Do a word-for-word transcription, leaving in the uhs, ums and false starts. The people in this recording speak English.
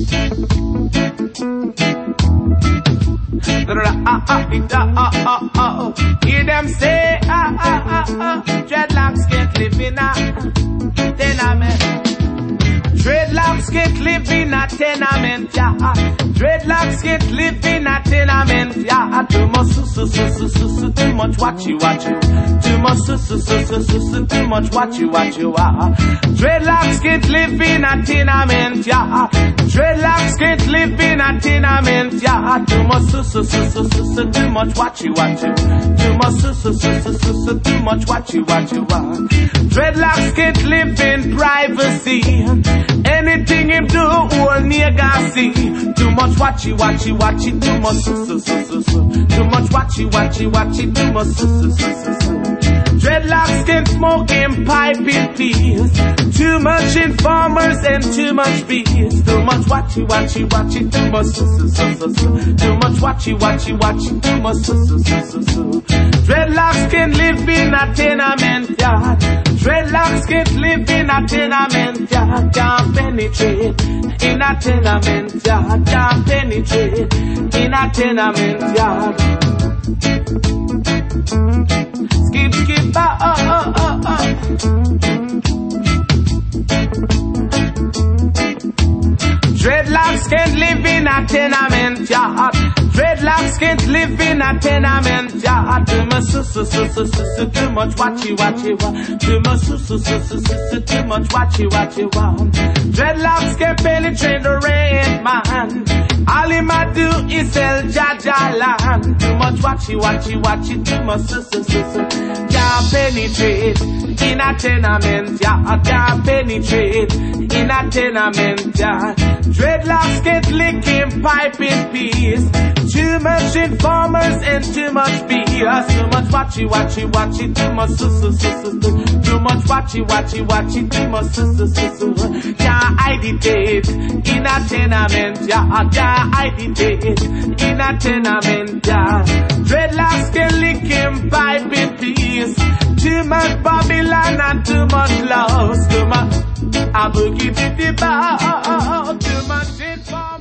Hear them say, ah, ah, ah, ah, dreadlocks can't live in a tenement. Dreadlocks can't live in a tenement, yeah. Dreadlocks can't live in a tenement, yeah. Too much, su, su, su, su, su, su, too much watchy, watchy. Too much, su, su, su, su, su, su, too much watchy, watchy, ah. Dreadlocks can't live in a tenement, yeah. Dreadlocks can't live in a tenement, yeah. Too much, su, su, su, su, su, su, too much watchy, watchy. Too much, su, su, su, su, su, su, too much watchy, watchy, ah. Dreadlocks can't live in privacy. Anything him do, all nigga see. Too much watchy, watchy, watchy, too much su, su, su, su, su. Too much watchy, watchy, watchy, too much su, su, su, su, su. Dreadlocks can smoke in pipe in peace. Too much informers and too much bees. Too much watchy, watchy, watchy, too much su, su, su, su, su. Too much watchy, watchy, watchy, too much su, su, su, su, su. Dreadlocks can live in a tenement yard. Dreadlocks can't live in a tenement yard. Can't penetrate in a tenement yard. Can't penetrate in a tenement yard. Skip, skip, ah, ah, ah, ah, ah. Dreadlocks can't live in a tenement yard. Dreadlocks can't live in a tenement yard. Too much su, su, su, su, su, su, too much watchy, watchy, wa. Too much su, su, su, su, su, su, too much watchy, watchy, wa. Dreadlocks can penetrate the red man. All him a do is sell Jaja land. Too much watchy, watchy, watchy, too much su, su, su, su. Can't penetrate in a tenement yard. Can't penetrate in a tenement yard. Dreadlocks can't lick him pipe in peace. Too much informers and too much B S. Too much watchy, watchy, watchy, too much su, su, su, su, su. Too much watchy, watchy, watchy, too much su, su, su, su. Can't agitate in a tenement, yeah. Can't agitate in a tenement, yeah. Dreadlocks can lick him pipe in peace. Too much Babylon and too much loss. Too much a boogie diddy bow. Too much shit.